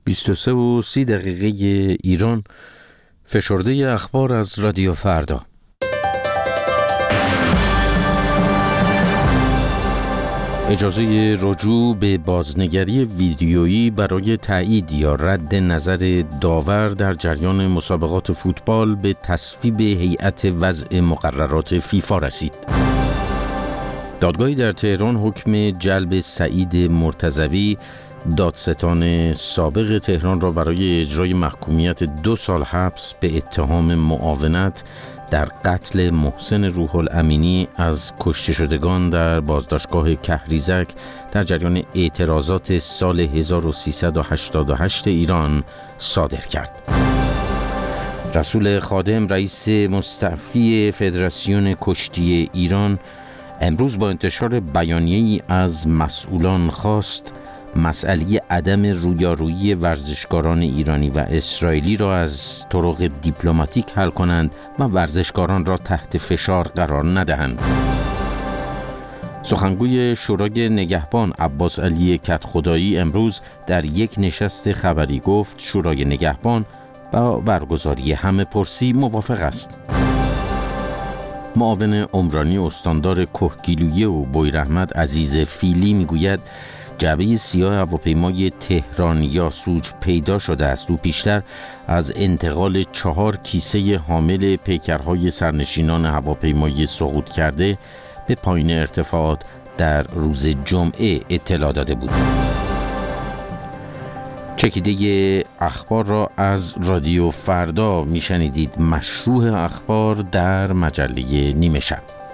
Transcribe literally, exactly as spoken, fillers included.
بیست و سه و سی دقیقه ایران، فشرده اخبار از رادیو فردا. اجازه رجوع به بازنگری ویدیویی برای تایید یا رد نظر داور در جریان مسابقات فوتبال به تصویب هیئت وضع مقررات فیفا رسید. دادگاهی در تهران حکم جلب سعید مرتضوی، دادستان سابق تهران را برای اجرای محکومیت دو سال حبس به اتهام معاونت در قتل محسن روح الامینی از کشته شدگان در بازداشتگاه کهریزک در جریان اعتراضات سال هزار و سیصد و هشتاد و هشت ایران صادر کرد. رسول خادم، رئیس مستعفی فدراسیون کشتی ایران، امروز با انتشار بیانیه‌ای از مسئولان خواست مسئله عدم رویارویی ورزشکاران ایرانی و اسرائیلی را از طرق دیپلماتیک حل کنند و ورزشکاران را تحت فشار قرار ندهند. سخنگوی شورای نگهبان عباس علی کدخدایی امروز در یک نشست خبری گفت شورای نگهبان با برگزاری همه پرسی موافق است. معاون عمرانی استاندار کهگیلویه و بویراحمد عزیز فیلی میگوید جعبه سیاه هواپیمای تهران یاسوج پیدا شده است. او پیشتر از انتقال چهار کیسه حامل پیکرهای سرنشینان هواپیمای سقوط کرده به پایین ارتفاعات در روز جمعه اطلاع داده بود. چکیده اخبار را از رادیو فردا میشنیدید. مشروع اخبار در مجله نیمه شب.